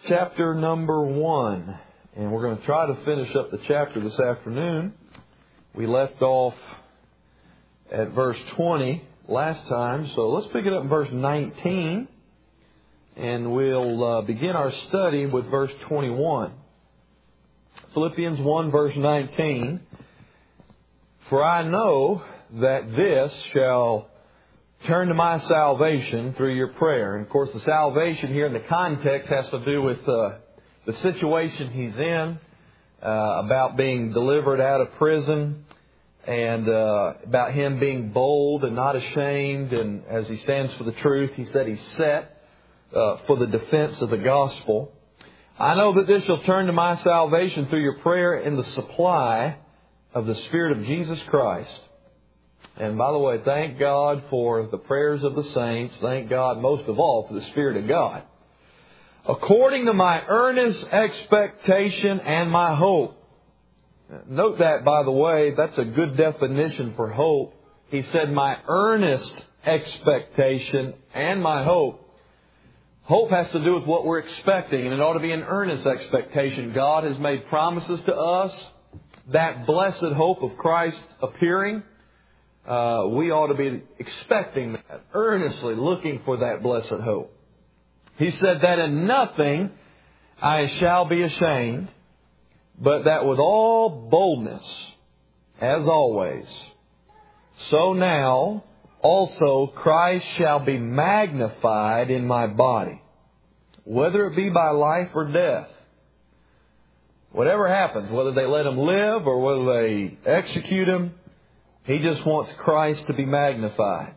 chapter number 1. And we're going to try to finish up the chapter this afternoon. We left off at verse 20 last time. So let's pick it up in verse 19. And we'll begin our study with verse 21. Philippians 1 verse 19. For I know that this shall turn to my salvation through your prayer. And of course the salvation here in the context has to do with the situation he's in, about being delivered out of prison, and about him being bold and not ashamed. And as he stands for the truth, he said he's set for the defense of the gospel. I know that this shall turn to my salvation through your prayer in the supply of the Spirit of Jesus Christ. And by the way, thank God for the prayers of the saints. Thank God most of all for the Spirit of God. According to my earnest expectation and my hope. Note that, by the way, that's a good definition for hope. He said, my earnest expectation and my hope. Hope has to do with what we're expecting, and it ought to be an earnest expectation. God has made promises to us. That blessed hope of Christ appearing, we ought to be expecting that, earnestly looking for that blessed hope. He said that in nothing I shall be ashamed, but that with all boldness, as always, so now also Christ shall be magnified in my body, whether it be by life or death. Whatever happens, whether they let him live or whether they execute him, he just wants Christ to be magnified.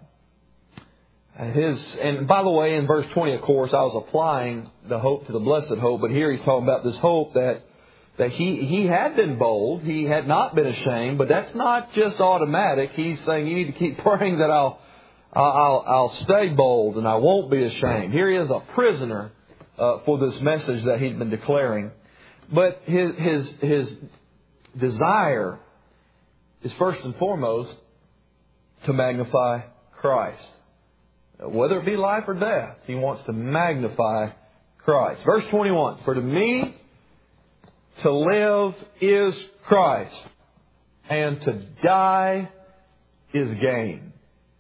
And by the way, in verse 20, of course, I was applying the hope to the blessed hope, but here he's talking about this hope that he had been bold, he had not been ashamed, but that's not just automatic. He's saying you need to keep praying that I'll stay bold and I won't be ashamed. Here he is, a prisoner for this message that he'd been declaring. But his desire is first and foremost to magnify Christ. Whether it be life or death, he wants to magnify Christ. Verse 21, for to me to live is Christ, and to die is gain.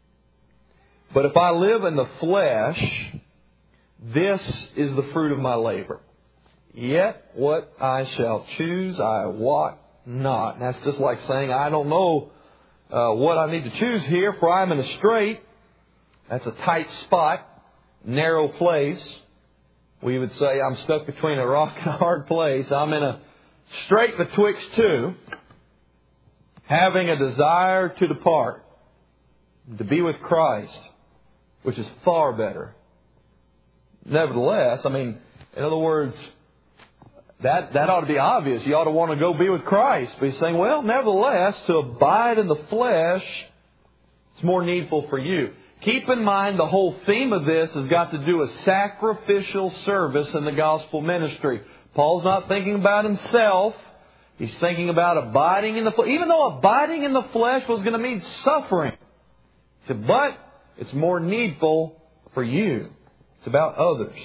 But if I live in the flesh, this is the fruit of my labor. Yet what I shall choose, I wot not. And that's just like saying, I don't know what I need to choose here, for I am in a strait. That's a tight spot, narrow place. We would say I'm stuck between a rock and a hard place. I'm in a strait betwixt two, having a desire to depart, to be with Christ, which is far better. Nevertheless, in other words, that ought to be obvious. You ought to want to go be with Christ. But he's saying, well, nevertheless, to abide in the flesh, it's more needful for you. Keep in mind, the whole theme of this has got to do with sacrificial service in the gospel ministry. Paul's not thinking about himself. He's thinking about abiding in the flesh. Even though abiding in the flesh was going to mean suffering. He said, but it's more needful for you. It's about others.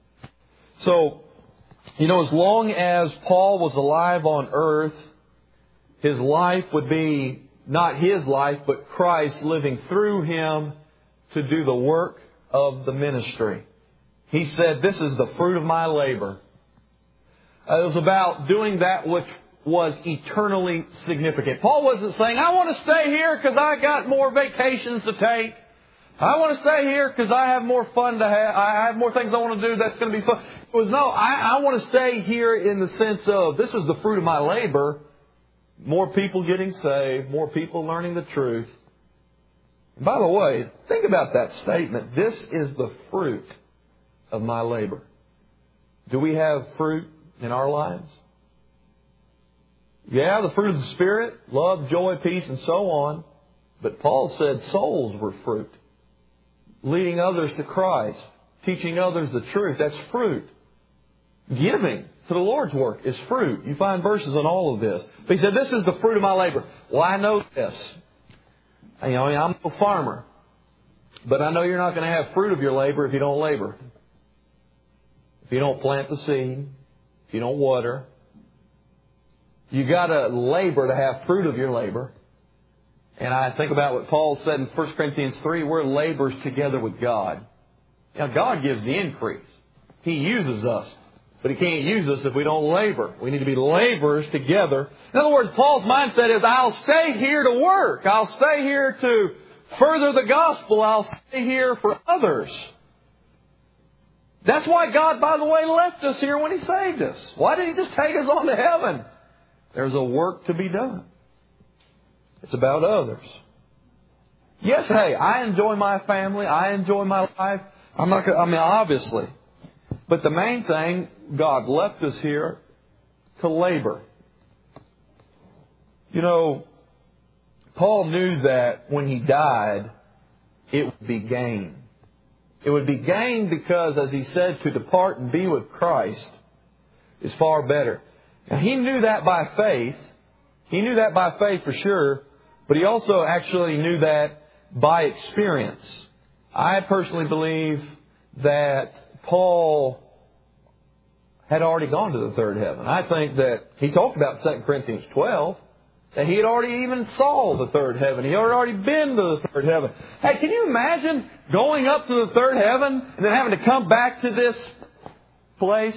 So, as long as Paul was alive on earth, his life would be not his life, but Christ living through him to do the work of the ministry. He said, this is the fruit of my labor. It was about doing that which was eternally significant. Paul wasn't saying, I want to stay here because I got more vacations to take. I want to stay here because I have more fun to have. I have more things I want to do that's going to be fun. It was, no, I want to stay here in the sense of this is the fruit of my labor. More people getting saved, more people learning the truth. And by the way, think about that statement. This is the fruit of my labor. Do we have fruit in our lives? Yeah, the fruit of the Spirit, love, joy, peace, and so on. But Paul said souls were fruit. Leading others to Christ, teaching others the truth, that's fruit. Giving to the Lord's work is fruit. You find verses on all of this. But he said, this is the fruit of my labor. Well, I know this. I'm no farmer. But I know you're not going to have fruit of your labor if you don't labor. if you don't plant the seed, if you don't water, you got to labor to have fruit of your labor. And I think about what Paul said in 1 Corinthians 3, we're laborers together with God. Now, God gives the increase. He uses us. But He can't use us if we don't labor. We need to be laborers together. In other words, Paul's mindset is, I'll stay here to work. I'll stay here to further the gospel. I'll stay here for others. That's why God, by the way, left us here when He saved us. Why did He just take us on to heaven? There's a work to be done. It's about others. Yes, hey, I enjoy my family. I enjoy my life. Obviously. But the main thing, God left us here to labor. You know, Paul knew that when he died, it would be gain. It would be gain because, as he said, to depart and be with Christ is far better. Now, he knew that by faith. He knew that by faith for sure. But he also actually knew that by experience. I personally believe that Paul had already gone to the third heaven. I think that he talked about 2 Corinthians 12, that he had already even saw the third heaven. He had already been to the third heaven. Hey, can you imagine going up to the third heaven and then having to come back to this place?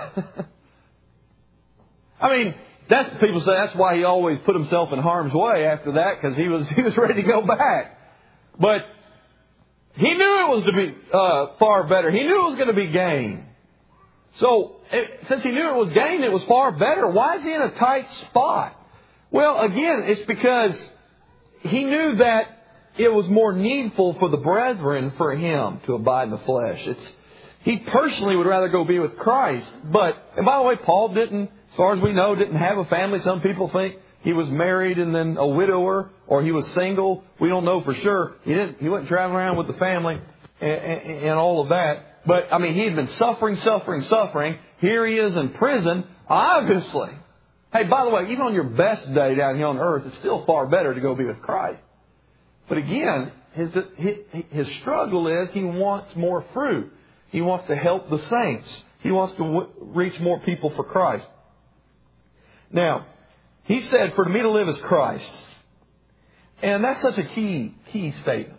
People say that's why he always put himself in harm's way after that, because he was ready to go back. But he knew it was to be far better. He knew it was going to be gain. So, since he knew it was gain, it was far better. Why is he in a tight spot? Well, again, it's because he knew that it was more needful for the brethren for him to abide in the flesh. He personally would rather go be with Christ. And by the way, Paul didn't, as far as we know, didn't have a family. Some people think he was married and then a widower, or he was single. We don't know for sure. He wasn't traveling around with the family and all of that. But, he had been suffering. Here he is in prison, obviously. Hey, by the way, even on your best day down here on earth, it's still far better to go be with Christ. But again, his struggle is he wants more fruit. He wants to help the saints. He wants to reach more people for Christ. Now, he said, for me to live is Christ. And that's such a key statement.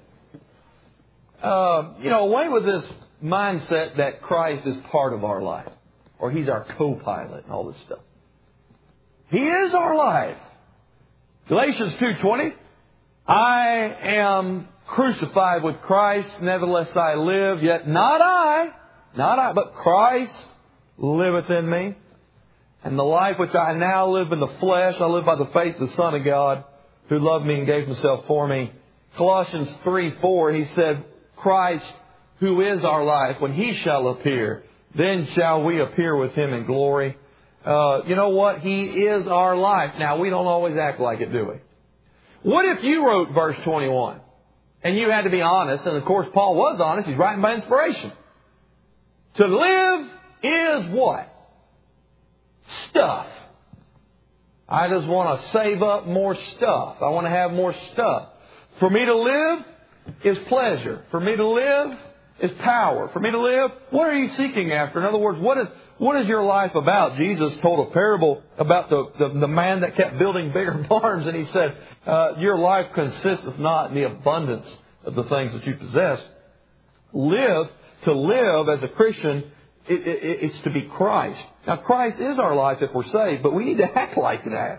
Away with this mindset that Christ is part of our life, or He's our co-pilot and all this stuff. He is our life. Galatians 2:20, I am crucified with Christ, nevertheless I live, yet not I, but Christ liveth in me. And the life which I now live in the flesh, I live by the faith of the Son of God, who loved me and gave Himself for me. Colossians 3:4, he said, Christ, who is our life, when He shall appear, then shall we appear with Him in glory. You know what? He is our life. Now, we don't always act like it, do we? What if you wrote verse 21 and you had to be honest? And of course, Paul was honest. He's writing by inspiration. To live is what? Stuff. I just want to save up more stuff. I want to have more stuff. For me to live is pleasure. For me to live is power. For me to live, what are you seeking after? In other words, what is your life about? Jesus told a parable about the man that kept building bigger barns, and He said, your life consisteth not in the abundance of the things that you possess. To live as a Christian, it's to be Christ. Now, Christ is our life if we're saved, but we need to act like that.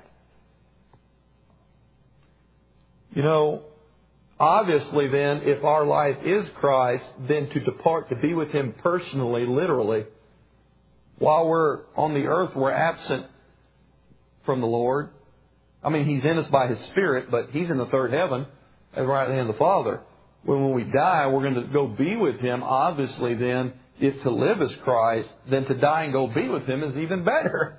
Obviously then, if our life is Christ, then to depart to be with Him personally, literally, while we're on the earth, we're absent from the Lord. He's in us by His Spirit, but He's in the third heaven at the right hand of the Father. When we die, we're going to go be with Him. Obviously then, if to live is Christ, then to die and go be with Him is even better.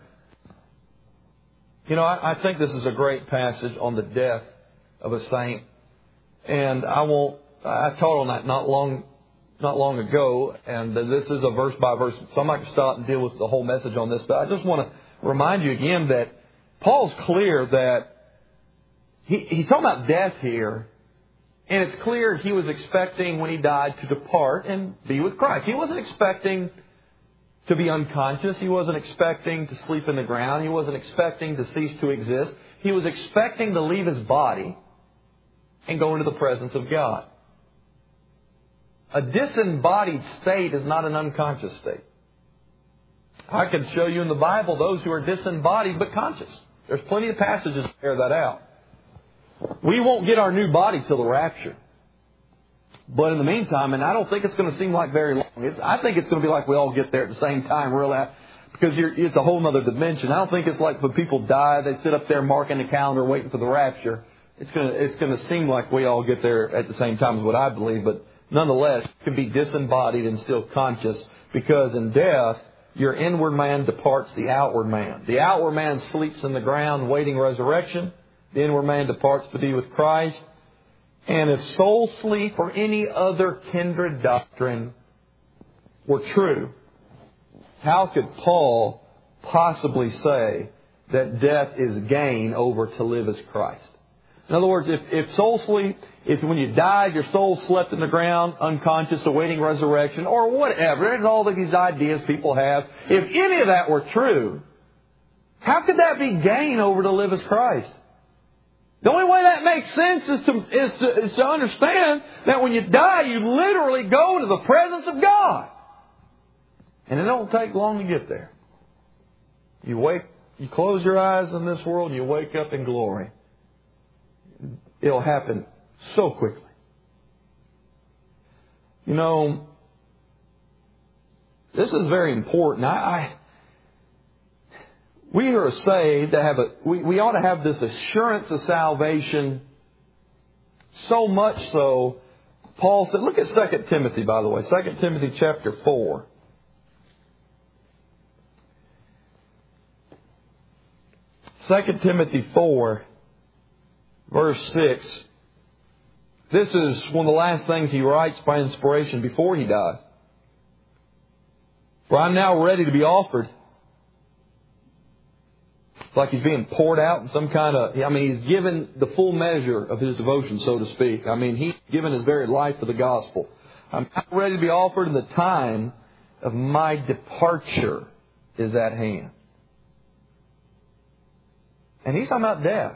I think this is a great passage on the death of a saint. And I taught on that not long ago, and this is a verse by verse. So I'm not going to stop and deal with the whole message on this, but I just want to remind you again that Paul's clear that he's talking about death here, and it's clear he was expecting when he died to depart and be with Christ. He wasn't expecting to be unconscious. He wasn't expecting to sleep in the ground. He wasn't expecting to cease to exist. He was expecting to leave his body and go into the presence of God. A disembodied state is not an unconscious state. I could show you in the Bible those who are disembodied but conscious. There's plenty of passages to bear that out. We won't get our new body till the rapture. But in the meantime, and I don't think it's going to seem like very long. I think it's going to be like we all get there at the same time, because it's a whole other dimension. I don't think it's like when people die, they sit up there marking the calendar waiting for the rapture. It's going to seem like we all get there at the same time is what I believe. But nonetheless, you can be disembodied and still conscious, because in death, your inward man departs the outward man. The outward man sleeps in the ground waiting resurrection. The inward man departs to be with Christ. And if soul sleep or any other kindred doctrine were true, how could Paul possibly say that death is gain over to live as Christ? In other words, if soul sleep, if when you died, your soul slept in the ground, unconscious, awaiting resurrection, or whatever, there's all of these ideas people have. If any of that were true, how could that be gain over to live as Christ? The only way that makes sense is to understand that when you die, you literally go to the presence of God. And it don't take long to get there. You close your eyes in this world and you wake up in glory. It'll happen so quickly. You know, this is very important. We are saved to we ought to have this assurance of salvation, so much so, Paul said, look at 2 Timothy, by the way, 2 Timothy chapter 4. Second Timothy 4, verse 6. This is one of the last things he writes by inspiration before he dies. For I'm now ready to be offered. It's like he's being poured out in some kind of... he's given the full measure of his devotion, so to speak. He's given his very life for the gospel. I'm now ready to be offered, and the time of my departure is at hand. And he's talking about death.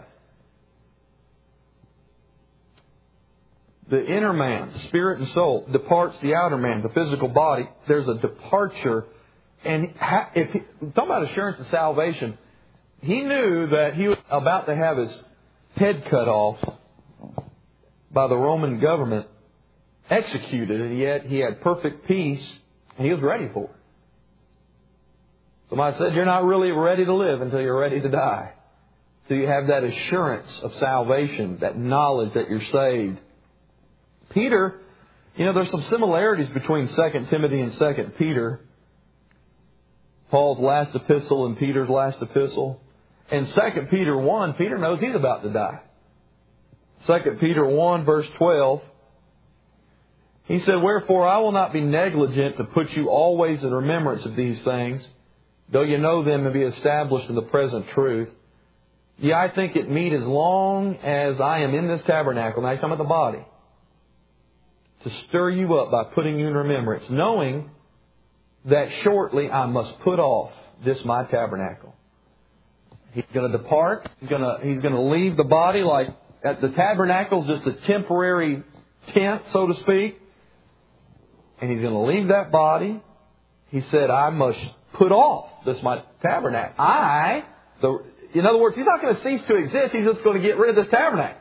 The inner man, spirit and soul, departs the outer man, the physical body. There's a departure. And talking about assurance of salvation, he knew that he was about to have his head cut off by the Roman government, executed, and yet he had perfect peace, and he was ready for it. Somebody said, you're not really ready to live until you're ready to die. So you have that assurance of salvation, that knowledge that you're saved. Peter, there's some similarities between 2 Timothy and 2 Peter. Paul's last epistle and Peter's last epistle. In 2 Peter 1, Peter knows he's about to die. 2 Peter 1, verse 12. He said, wherefore I will not be negligent to put you always in remembrance of these things, though you know them and be established in the present truth. Yea, I think it meet as long as I am in this tabernacle, now he's talking about the body, to stir you up by putting you in remembrance, knowing that shortly I must put off this my tabernacle. He's going to depart. He's going to leave the body like at the tabernacle is just a temporary tent, so to speak. And he's going to leave that body. He said, I must put off this my tabernacle. In other words, he's not going to cease to exist. He's just going to get rid of this tabernacle.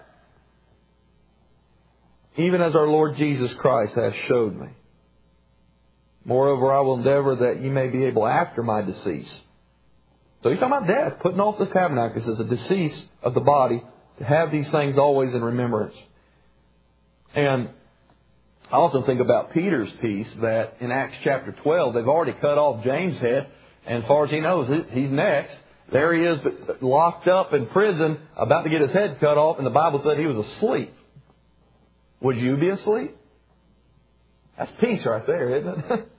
Even as our Lord Jesus Christ has showed me. Moreover, I will endeavor that ye may be able after my decease. So he's talking about death, putting off this tabernacle. This is a decease of the body, to have these things always in remembrance. And I also think about Peter's piece, that in Acts chapter 12, they've already cut off James' head, and as far as he knows, he's next. There he is, locked up in prison, about to get his head cut off, and the Bible said he was asleep. Would you be asleep? That's peace right there, isn't it?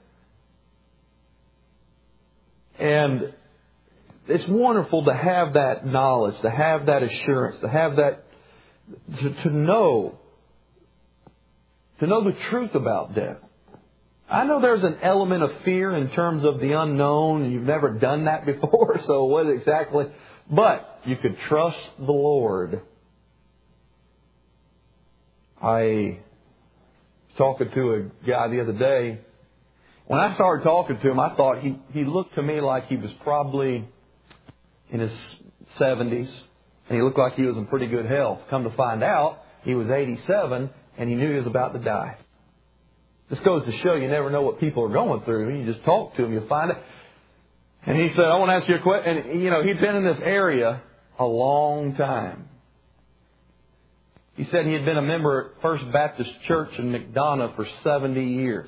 And it's wonderful to have that knowledge, to have that assurance, to have that, to know the truth about death. I know there's an element of fear in terms of the unknown, and you've never done that before, so what exactly? But you could trust the Lord. I was talking to a guy the other day. When I started talking to him, I thought he looked to me like he was probably in his 70s, and he looked like he was in pretty good health. Come to find out, he was 87, and he knew he was about to die. This goes to show you never know what people are going through. You just talk to them, you'll find it. And he said, I want to ask you a question. And, he'd been in this area a long time. He said he had been a member at First Baptist Church in McDonough for 70 years.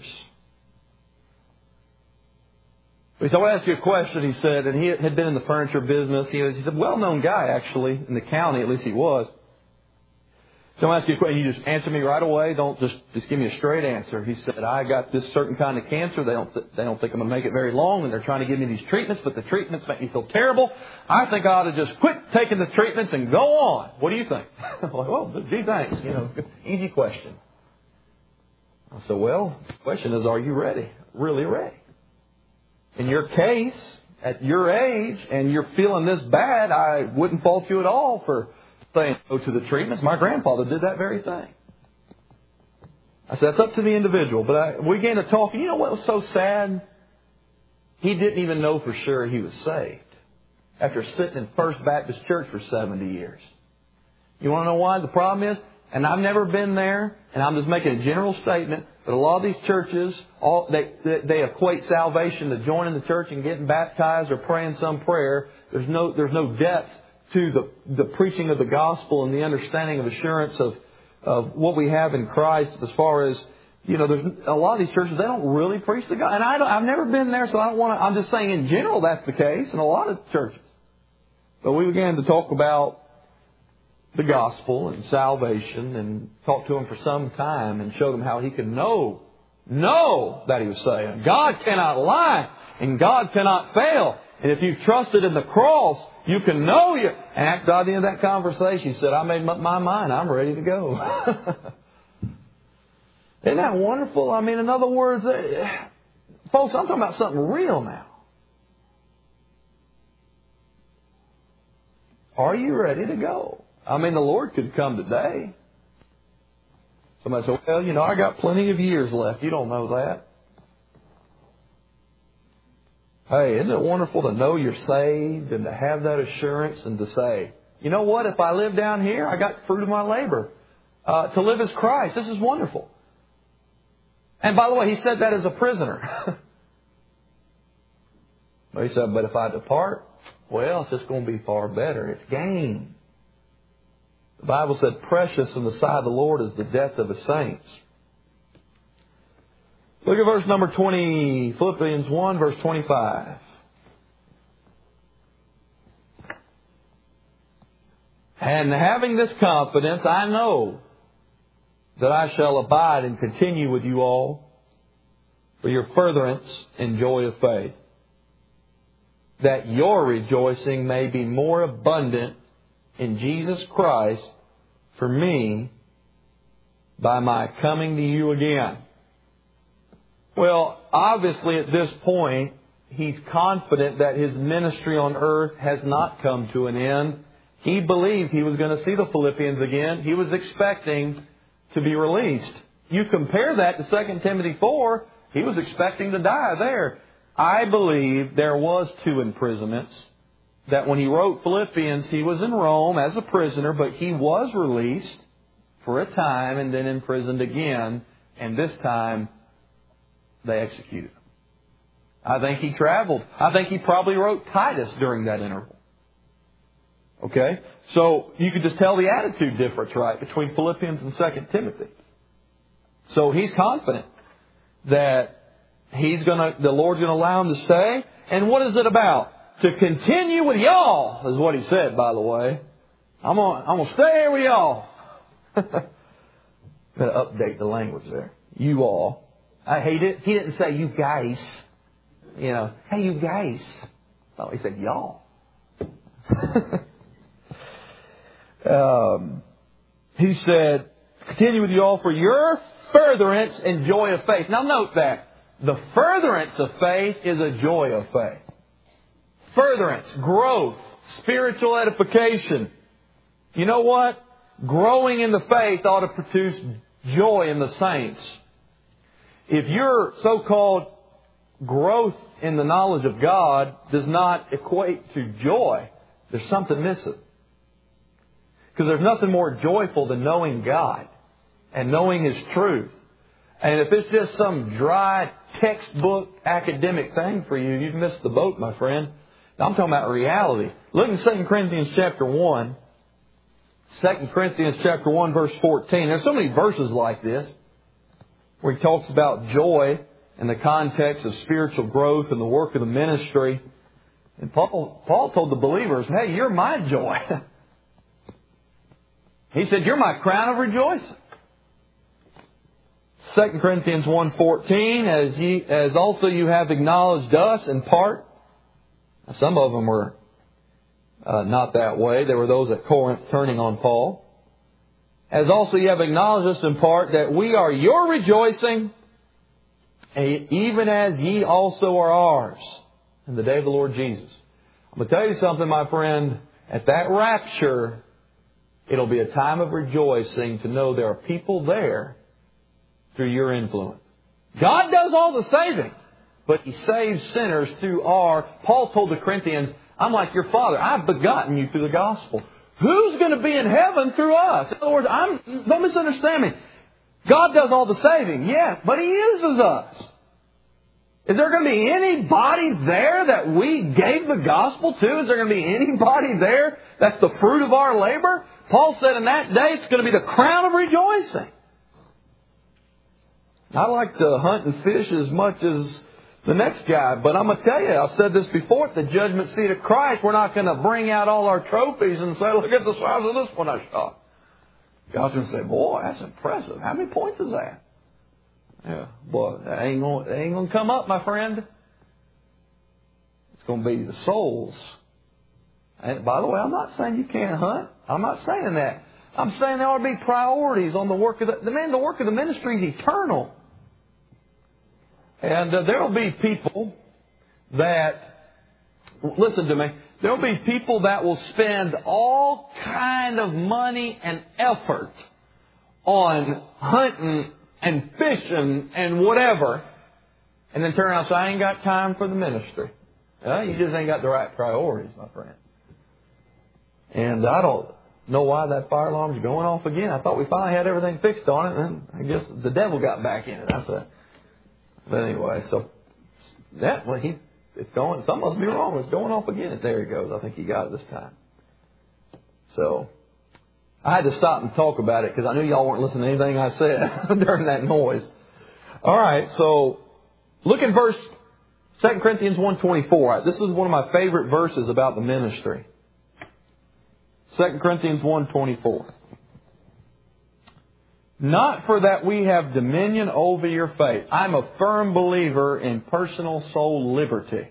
He said, I want to ask you a question, he said, and he had been in the furniture business. He's a well-known guy, actually, in the county, at least he was. So I'm asking you a question. You just answer me right away. Don't just give me a straight answer. He said, I got this certain kind of cancer. They don't think I'm going to make it very long, and they're trying to give me these treatments, but the treatments make me feel terrible. I think I ought to just quit taking the treatments and go on. What do you think? I'm like, well, gee, thanks. Easy question. I said, well, the question is, are you ready? Really ready? In your case, at your age, and you're feeling this bad, I wouldn't fault you at all for saying go to the treatments. My grandfather did that very thing. I said, that's up to the individual. But we began to talk. You know what was so sad? He didn't even know for sure he was saved after sitting in First Baptist Church for 70 years. You want to know why? The problem is, and I've never been there, and I'm just making a general statement, but a lot of these churches, they equate salvation to joining the church and getting baptized or praying some prayer. There's no depth to the preaching of the gospel and the understanding of assurance of what we have in Christ as far as, there's a lot of these churches, they don't really preach the gospel. And I've never been there, so I don't want to, I'm just saying in general that's the case in a lot of churches. But we began to talk about the gospel and salvation and talked to him for some time and showed him how he could know that he was saved. God cannot lie and God cannot fail. And if you've trusted in the cross, you can know you. And after the end of that conversation, he said, I made up my mind. I'm ready to go. Isn't that wonderful? I mean, in other words, folks, I'm talking about something real now. Are you ready to go? I mean, the Lord could come today. Somebody said, well, I got plenty of years left. You don't know that. Hey, isn't it wonderful to know you're saved and to have that assurance and to say, you know what, if I live down here, I got fruit of my labor. To live as Christ. This is wonderful. And by the way, he said that as a prisoner. But he said, but if I depart, well, it's just going to be far better. It's gain. The Bible said, precious in the sight of the Lord is the death of His saints. Look at verse number 20, Philippians 1, verse 25. And having this confidence, I know that I shall abide and continue with you all for your furtherance and joy of faith, that your rejoicing may be more abundant in Jesus Christ for me by my coming to you again. Well, obviously at this point, he's confident that his ministry on earth has not come to an end. He believed he was going to see the Philippians again. He was expecting to be released. You compare that to 2 Timothy 4, he was expecting to die there. I believe there was 2 imprisonments. That when he wrote Philippians, he was in Rome as a prisoner, but he was released for a time and then imprisoned again. And this time, they executed him. I think he traveled. I think he probably wrote Titus during that interval. Okay? So you could just tell the attitude difference, right, between Philippians and 2 Timothy. So he's confident that the Lord's going to allow him to stay. And what is it about? To continue with y'all, is what he said, by the way. I'm going to stay here with y'all. Got to update the language there. You all. I hate it. He didn't say you guys. Hey, you guys. Oh, he said y'all. He said, continue with you all for your furtherance and joy of faith. Now note that. the furtherance of faith is a joy of faith. Furtherance, growth, spiritual edification. You know what? Growing in the faith ought to produce joy in the saints. If your so-called growth in the knowledge of God does not equate to joy, there's something missing. Because there's nothing more joyful than knowing God and knowing His truth. And if it's just some dry textbook academic thing for you, you've missed the boat, my friend. Now, I'm talking about reality. Look in 2 Corinthians chapter 1. 2 Corinthians chapter 1 verse 14. There's so many verses like this where he talks about joy in the context of spiritual growth and the work of the ministry. And Paul told the believers, hey, you're my joy. He said, you're my crown of rejoicing. 2 Corinthians 1:14, as also you have acknowledged us in part. Now, some of them were not that way. There were those at Corinth turning on Paul. As also you have acknowledged us in part that we are your rejoicing, even as ye also are ours in the day of the Lord Jesus. I'm going to tell you something, my friend. At that rapture, it'll be a time of rejoicing to know there are people there through your influence. God does all the saving, but He saves sinners through our... Paul told the Corinthians, I'm like your Father. I've begotten you through the gospel. Who's going to be in heaven through us? In other words, don't misunderstand me. God does all the saving, yes, but He uses us. Is there going to be anybody there that we gave the gospel to? Is there going to be anybody there that's the fruit of our labor? Paul said in that day it's going to be the crown of rejoicing. I like to hunt and fish as much as the next guy, but I'm going to tell you, I've said this before, at the judgment seat of Christ, we're not going to bring out all our trophies and say, look at the size of this one I shot. God's going to say, boy, that's impressive. How many points is that? Yeah, boy, that ain't going to come up, my friend. It's going to be the souls. And by the way, I'm not saying you can't hunt. I'm not saying that. I'm saying there ought to be priorities on the work of the work of the ministry is eternal. And there will be people that, listen to me, there will be people that will spend all kind of money and effort on hunting and fishing and whatever, and then turn around and say, I ain't got time for the ministry. You just ain't got the right priorities, my friend. And I don't know why that fire alarm's going off again. I thought we finally had everything fixed on it, and I guess the devil got back in it. But anyway, so that it's going. Something must be wrong. It's going off again. There he goes. I think he got it this time. So I had to stop and talk about it because I knew y'all weren't listening to anything I said during that noise. All right, so look at 2 Corinthians 1:24. This is one of my favorite verses about the ministry. 2 Corinthians 1:24. Not for that we have dominion over your faith. I'm a firm believer in personal soul liberty.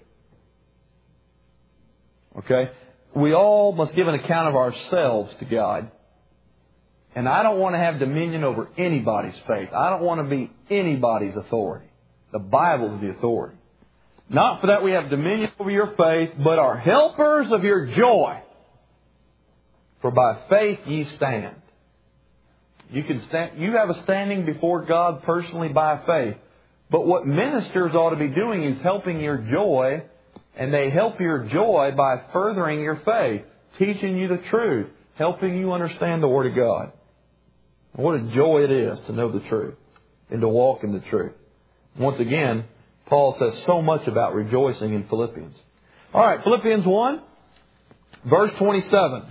Okay? We all must give an account of ourselves to God. And I don't want to have dominion over anybody's faith. I don't want to be anybody's authority. The Bible's the authority. Not for that we have dominion over your faith, but are helpers of your joy. For by faith ye stand. You can stand. You have a standing before God personally by faith. But what ministers ought to be doing is helping your joy, and they help your joy by furthering your faith, teaching you the truth, helping you understand the Word of God. What a joy it is to know the truth and to walk in the truth. Once again, Paul says so much about rejoicing in Philippians. All right, Philippians 1, verse 27.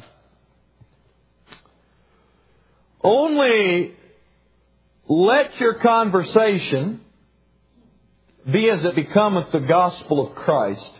Only let your conversation be as it becometh the gospel of Christ.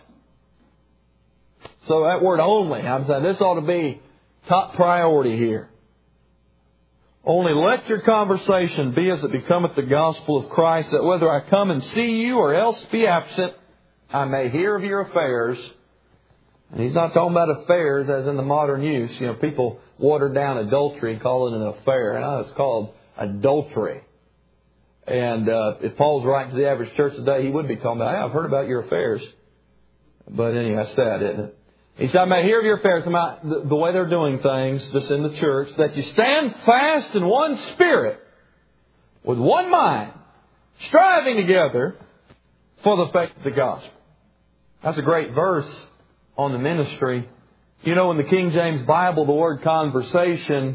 So that word only, I'm saying this ought to be top priority here. Only let your conversation be as it becometh the gospel of Christ, that whether I come and see you or else be absent, I may hear of your affairs. And he's not talking about affairs as in the modern use. You know, people water down adultery and call it an affair. No, it's called adultery. And if Paul's writing to the average church today, he would be talking about, hey, I've heard about your affairs. But anyway, that's sad, isn't it? He said, I may hear of your affairs, about the way they're doing things, just in the church, that you stand fast in one spirit, with one mind, striving together for the faith of the gospel. That's a great verse on the ministry. You know, in the King James Bible, the word conversation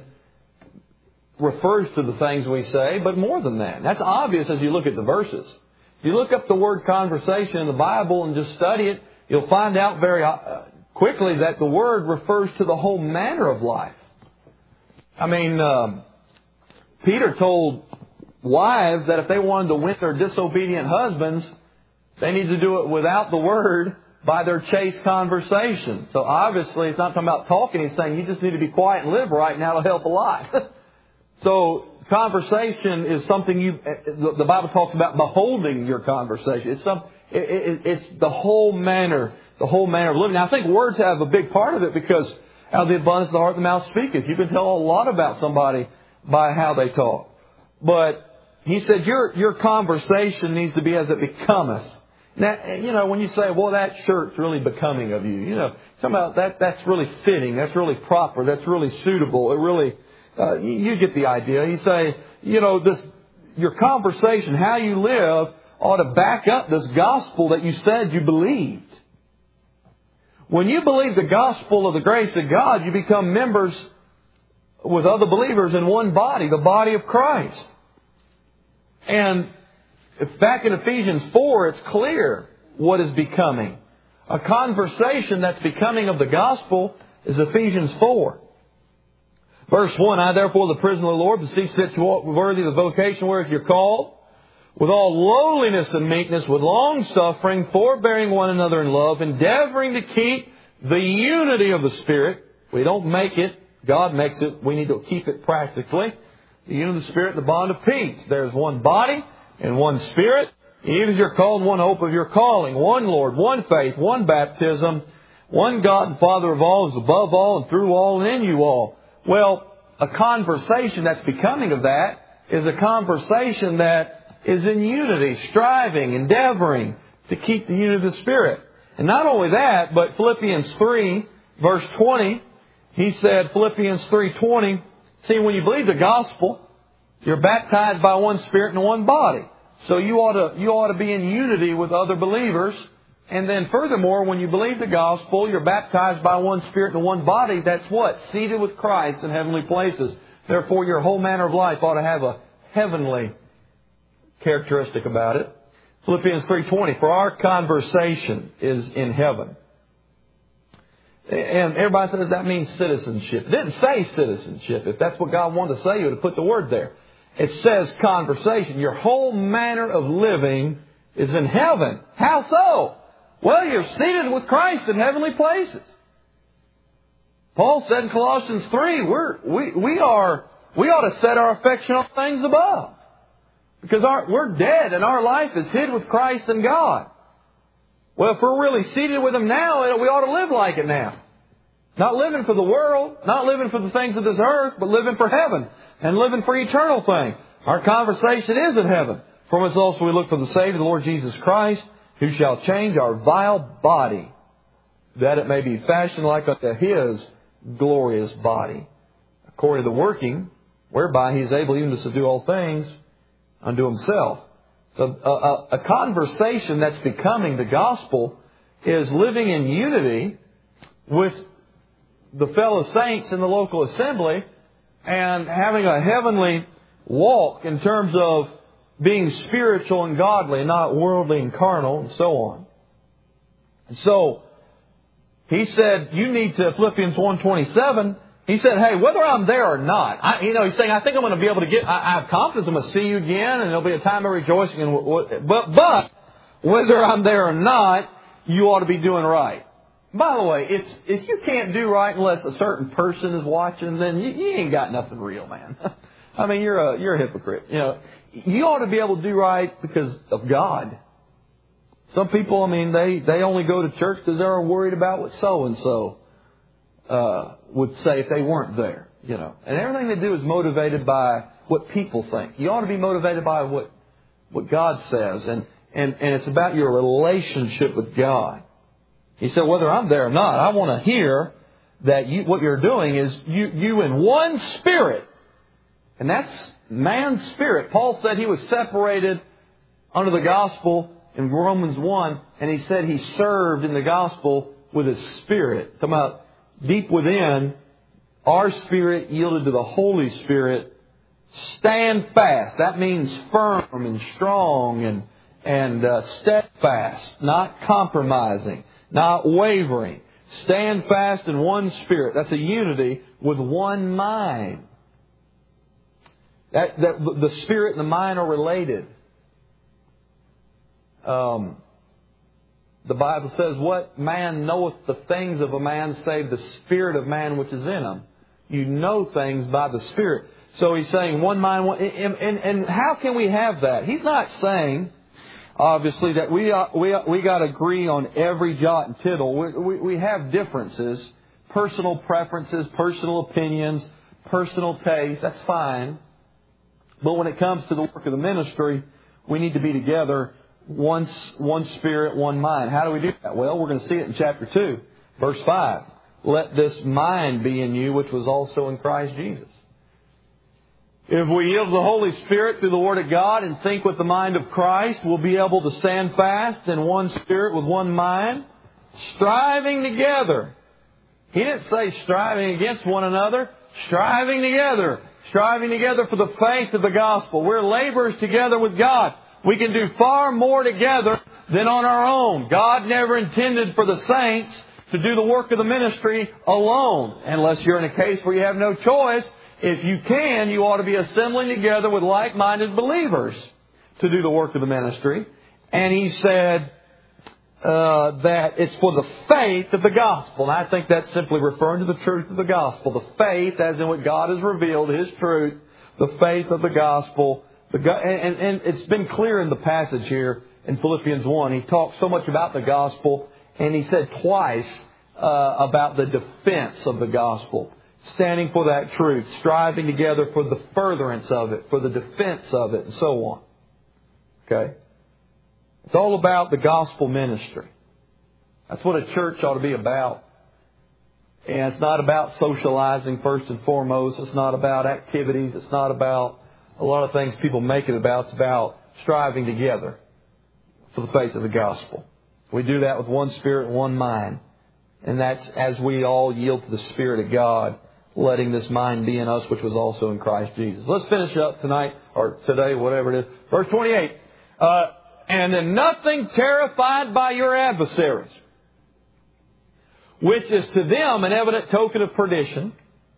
refers to the things we say, but more than that. That's obvious as you look at the verses. If you look up the word conversation in the Bible and just study it, you'll find out very quickly that the word refers to the whole manner of life. I mean, Peter told wives that if they wanted to win their disobedient husbands, they need to do it without the word, by their chaste conversation. So obviously, it's not talking about talking. He's saying you just need to be quiet and live right, and that'll help a lot. So conversation is something the Bible talks about beholding your conversation. It's the whole manner of living. Now, I think words have a big part of it because out of the abundance of the heart the mouth speaketh. You can tell a lot about somebody by how they talk. But he said your conversation needs to be as it becometh. Now, you know, when you say, well, that shirt's really becoming of you, you know, talking about that's really fitting, that's really proper, that's really suitable, it really, you get the idea. You say, you know, your conversation, how you live, ought to back up this gospel that you said you believed. When you believe the gospel of the grace of God, you become members with other believers in one body, the body of Christ. And back in Ephesians 4, it's clear what is becoming. A conversation that's becoming of the gospel is Ephesians 4. Verse 1, I therefore, the prisoner of the Lord, beseech that you walk worthy of the vocation whereof you're called, with all lowliness and meekness, with long suffering, forbearing one another in love, endeavoring to keep the unity of the Spirit. We don't make it. God makes it. We need to keep it practically. The unity of the Spirit, the bond of peace. There's one body and one Spirit, even as you're called, one hope of your calling, one Lord, one faith, one baptism, one God and Father of all, is above all and through all and in you all. Well, a conversation that's becoming of that is a conversation that is in unity, striving, endeavoring to keep the unity of the Spirit. And not only that, but Philippians 3, verse 20, he said, Philippians 3:20, see, when you believe the gospel, you're baptized by one Spirit and one body. So you ought to be in unity with other believers. And then furthermore, when you believe the gospel, you're baptized by one Spirit and one body. That's what? Seated with Christ in heavenly places. Therefore, your whole manner of life ought to have a heavenly characteristic about it. Philippians 3:20, for our conversation is in heaven. And everybody says that means citizenship. It didn't say citizenship. If that's what God wanted to say, He would have put the word there. It says conversation. Your whole manner of living is in heaven. How so? Well, you're seated with Christ in heavenly places. Paul said in Colossians 3, we ought to set our affection on things above. Because we're dead and our life is hid with Christ in God. Well, if we're really seated with Him now, we ought to live like it now. Not living for the world, not living for the things of this earth, but living for heaven and living for eternal things. Our conversation is in heaven. From whence also we look for the Savior, the Lord Jesus Christ, who shall change our vile body, that it may be fashioned like unto His glorious body, according to the working whereby He is able even to subdue all things unto Himself. So a conversation that's becoming the gospel is living in unity with the fellow saints in the local assembly and having a heavenly walk in terms of being spiritual and godly, not worldly and carnal, and so on. And so, he said, you need to, Philippians 1:27, he said, hey, whether I'm there or not, he's saying, I think I'm going to be able to I have confidence I'm going to see you again, and there'll be a time of rejoicing. But whether I'm there or not, you ought to be doing right. By the way, if you can't do right unless a certain person is watching, then you ain't got nothing real, man. I mean, you're a hypocrite. You know, you ought to be able to do right because of God. Some people, I mean, they only go to church because they're worried about what so-and-so would say if they weren't there, you know. And everything they do is motivated by what people think. You ought to be motivated by what what God says. And it's about your relationship with God. He said, whether I'm there or not, I want to hear that what you're doing is you in one spirit. And that's man's spirit. Paul said he was separated under the gospel in Romans 1. And he said he served in the gospel with his spirit. Talking about deep within, our spirit yielded to the Holy Spirit. Stand fast. That means firm and strong and steadfast. Not compromising. Not wavering. Stand fast in one spirit. That's a unity with one mind. The spirit and the mind are related. The Bible says, what man knoweth the things of a man save the spirit of man which is in him? You know things by the Spirit. So he's saying one mind, and how can we have that? He's not saying, obviously, that we got to agree on every jot and tittle. We have differences, personal preferences, personal opinions, personal taste. That's fine. But when it comes to the work of the ministry, we need to be together, one spirit, one mind. How do we do that? Well, we're going to see it in chapter 2, verse 5. Let this mind be in you, which was also in Christ Jesus. If we yield to the Holy Spirit through the Word of God and think with the mind of Christ, we'll be able to stand fast in one spirit with one mind, striving together. He didn't say striving against one another, striving together. Striving together for the faith of the gospel. We're laborers together with God. We can do far more together than on our own. God never intended for the saints to do the work of the ministry alone. Unless you're in a case where you have no choice. If you can, you ought to be assembling together with like-minded believers to do the work of the ministry. And he said that it's for the faith of the gospel. And I think that's simply referring to the truth of the gospel. The faith, as in what God has revealed, His truth, the faith of the gospel. And it's been clear in the passage here in Philippians 1. He talks so much about the gospel, and he said twice about the defense of the gospel. Standing for that truth, striving together for the furtherance of it, for the defense of it, and so on. Okay? It's all about the gospel ministry. That's what a church ought to be about. And it's not about socializing first and foremost. It's not about activities. It's not about a lot of things people make it about. It's about striving together for the faith of the gospel. We do that with one spirit and one mind. And that's as we all yield to the Spirit of God, letting this mind be in us, which was also in Christ Jesus. Let's finish up tonight, or today, whatever it is. Verse 28. And in nothing terrified by your adversaries, which is to them an evident token of perdition,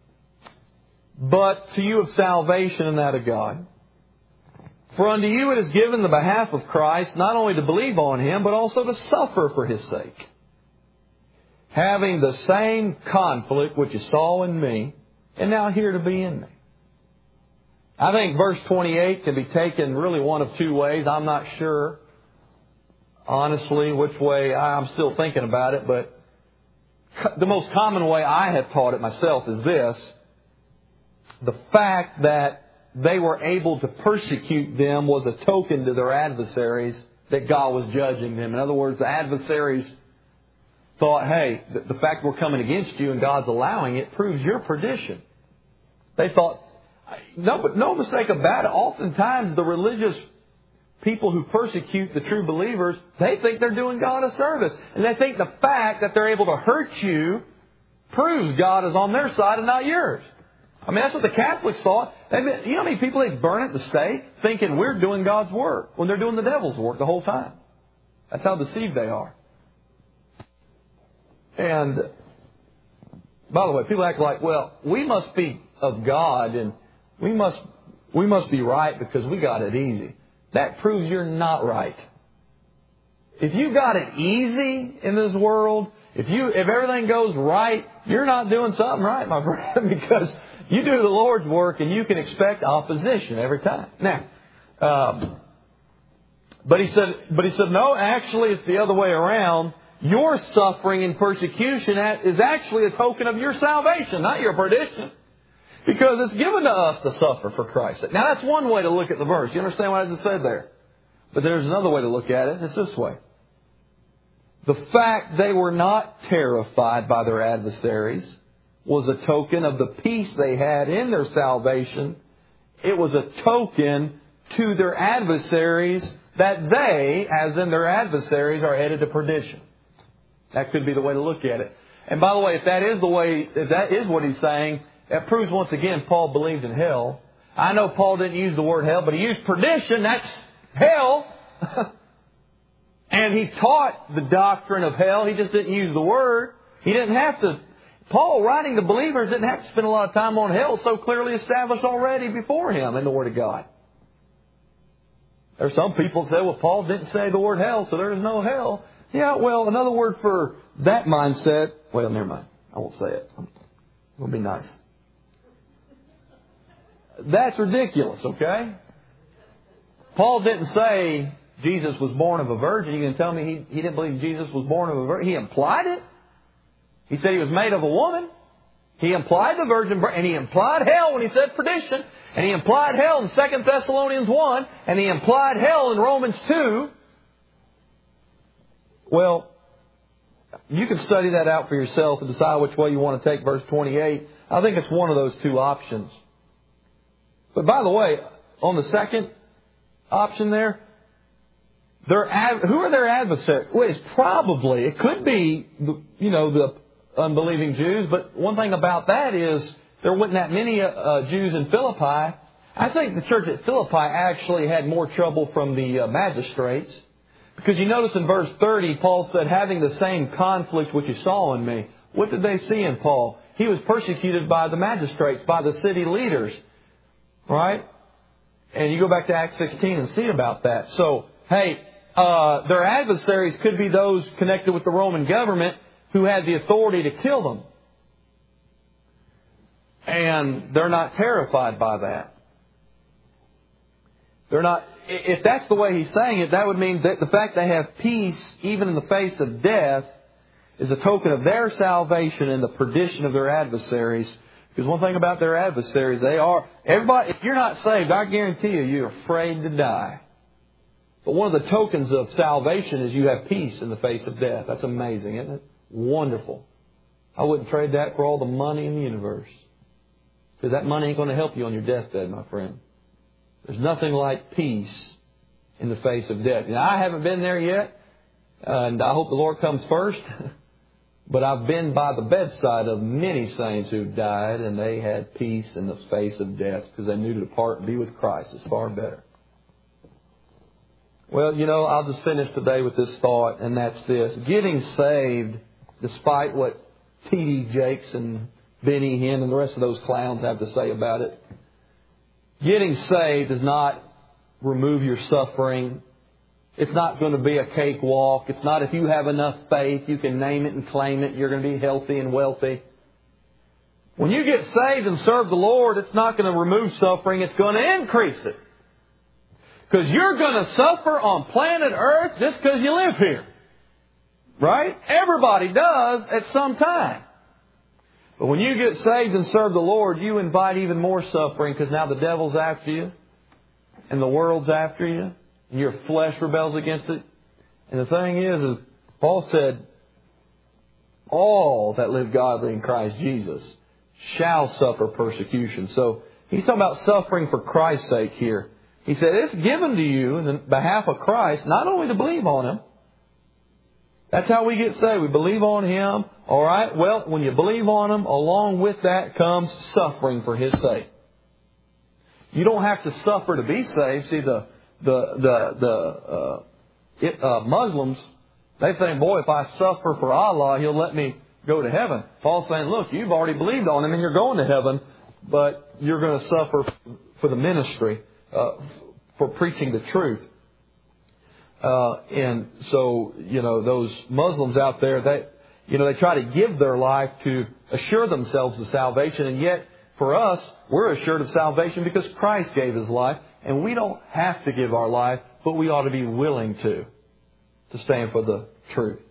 but to you of salvation and that of God. For unto you it is given the behalf of Christ, not only to believe on Him, but also to suffer for His sake, having the same conflict which you saw in me, and now here to be in me. I think verse 28 can be taken really one of two ways. I'm not sure, honestly, which way. I'm still thinking about it, but the most common way I have taught it myself is this. The fact that they were able to persecute them was a token to their adversaries that God was judging them. In other words, the adversaries thought, hey, the fact we're coming against you and God's allowing it proves your perdition. They thought, no mistake about it, oftentimes the religious people who persecute the true believers, they think they're doing God a service. And they think the fact that they're able to hurt you proves God is on their side and not yours. I mean, that's what the Catholics thought. You know how many people they burn at the stake thinking we're doing God's work when they're doing the devil's work the whole time. That's how deceived they are. And, by the way, people act like, well, we must be of God and we must be right because we got it easy. That proves you're not right. If you got it easy in this world, if everything goes right, you're not doing something right, my friend, because you do the Lord's work and you can expect opposition every time. Now, but he said, no, actually it's the other way around. Your suffering and persecution is actually a token of your salvation, not your perdition. Because it's given to us to suffer for Christ. Now that's one way to look at the verse. You understand what I just said there? But there's another way to look at it. It's this way. The fact they were not terrified by their adversaries was a token of the peace they had in their salvation. It was a token to their adversaries that they, as in their adversaries, are headed to perdition. That could be the way to look at it. And by the way, if that is what he's saying, it proves once again Paul believed in hell. I know Paul didn't use the word hell, but he used perdition. That's hell. And he taught the doctrine of hell. He just didn't use the word. He didn't have to. Paul, writing to believers, didn't have to spend a lot of time on hell. It's so clearly established already before him in the Word of God. There's some people say, well, Paul didn't say the word hell, so there is no hell. Yeah, well, another word for that mindset. Well, never mind. I won't say it. I'm going to be nice. That's ridiculous, okay? Paul didn't say Jesus was born of a virgin. You can tell me he didn't believe Jesus was born of a virgin. He implied it. He said he was made of a woman. He implied the virgin birth, and he implied hell when he said perdition. And he implied hell in 2 Thessalonians 1. And he implied hell in Romans 2. Well, you can study that out for yourself and decide which way you want to take verse 28. I think it's one of those two options. But by the way, on the second option there, who are their adversaries? Well, it could be, the unbelieving Jews. But one thing about that is there weren't that many Jews in Philippi. I think the church at Philippi actually had more trouble from the magistrates. Because you notice in verse 30, Paul said, having the same conflict which you saw in me. What did they see in Paul? He was persecuted by the magistrates, by the city leaders. Right? And you go back to Acts 16 and see about that. So, hey, their adversaries could be those connected with the Roman government who had the authority to kill them. And they're not terrified by that. They're not. If that's the way he's saying it, that would mean that the fact they have peace, even in the face of death, is a token of their salvation and the perdition of their adversaries. Because one thing about their adversaries, everybody, if you're not saved, I guarantee you're afraid to die. But one of the tokens of salvation is you have peace in the face of death. That's amazing, isn't it? Wonderful. I wouldn't trade that for all the money in the universe. Because that money ain't going to help you on your deathbed, my friend. There's nothing like peace in the face of death. Now, I haven't been there yet, and I hope the Lord comes first. But I've been by the bedside of many saints who died, and they had peace in the face of death because they knew to depart and be with Christ is far better. Well, I'll just finish today with this thought, and that's this. Getting saved, despite what T.D. Jakes and Benny Hinn and the rest of those clowns have to say about it, getting saved does not remove your suffering. It's not going to be a cakewalk. It's not if you have enough faith, you can name it and claim it, you're going to be healthy and wealthy. When you get saved and serve the Lord, it's not going to remove suffering. It's going to increase it. Because you're going to suffer on planet Earth just because you live here. Right? Everybody does at some time. But when you get saved and serve the Lord, you invite even more suffering because now the devil's after you and the world's after you and your flesh rebels against it. And the thing is Paul said, all that live godly in Christ Jesus shall suffer persecution. So he's talking about suffering for Christ's sake here. He said, it's given to you in behalf of Christ, not only to believe on Him. That's how we get saved. We believe on Him. All right. Well, when you believe on Him, along with that comes suffering for His sake. You don't have to suffer to be saved. See, Muslims, they think, boy, if I suffer for Allah, He'll let me go to heaven. Paul's saying, look, you've already believed on Him and you're going to heaven, but you're going to suffer for the ministry, for preaching the truth. And so, those Muslims out there, they try to give their life to assure themselves of salvation. And yet, for us, we're assured of salvation because Christ gave His life. And we don't have to give our life, but we ought to be willing to stand for the truth.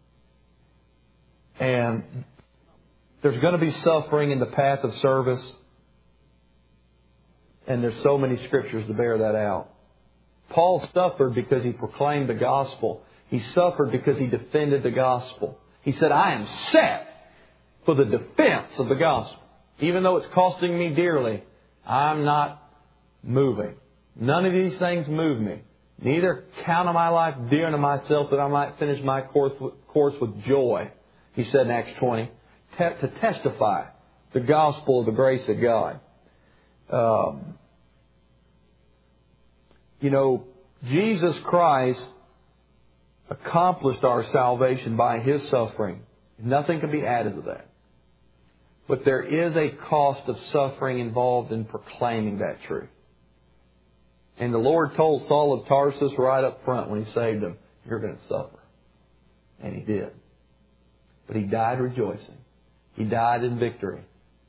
And there's going to be suffering in the path of service. And there's so many scriptures to bear that out. Paul suffered because he proclaimed the gospel. He suffered because he defended the gospel. He said, I am set for the defense of the gospel. Even though it's costing me dearly, I'm not moving. None of these things move me. Neither count of my life dear unto myself that I might finish my course with joy. He said in Acts 20, to testify the gospel of the grace of God. Jesus Christ accomplished our salvation by His suffering. Nothing can be added to that. But there is a cost of suffering involved in proclaiming that truth. And the Lord told Saul of Tarsus right up front when He saved him, you're going to suffer. And He did. But he died rejoicing. He died in victory.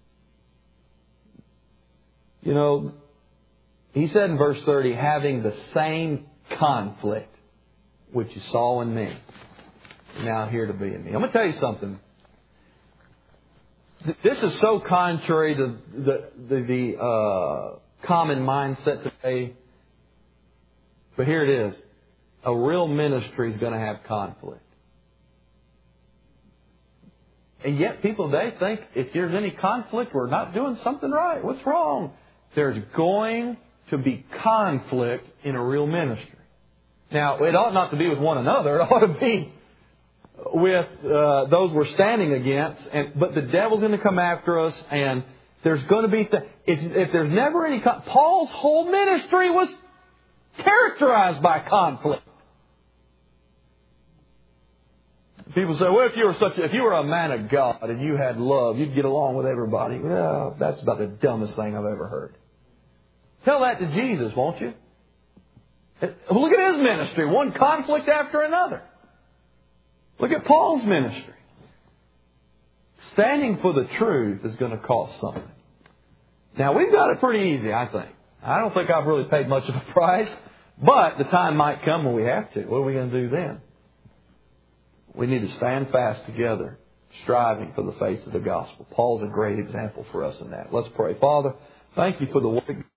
He said in verse 30, having the same conflict which you saw in me, now here to be in me. I'm going to tell you something. This is so contrary to the common mindset today. But here it is. A real ministry is going to have conflict. And yet people today think if there's any conflict, we're not doing something right. What's wrong? There's going to be conflict in a real ministry. Now, it ought not to be with one another. It ought to be with those we're standing against. But the devil's going to come after us, and there's going to be... If there's never any... Paul's whole ministry was characterized by conflict. People say, well, if you were a man of God and you had love, you'd get along with everybody. Well, that's about the dumbest thing I've ever heard. Tell that to Jesus, won't you? Look at His ministry. One conflict after another. Look at Paul's ministry. Standing for the truth is going to cost something. Now, we've got it pretty easy, I think. I don't think I've really paid much of a price, but the time might come when we have to. What are we going to do then? We need to stand fast together, striving for the faith of the gospel. Paul's a great example for us in that. Let's pray. Father, thank You for the work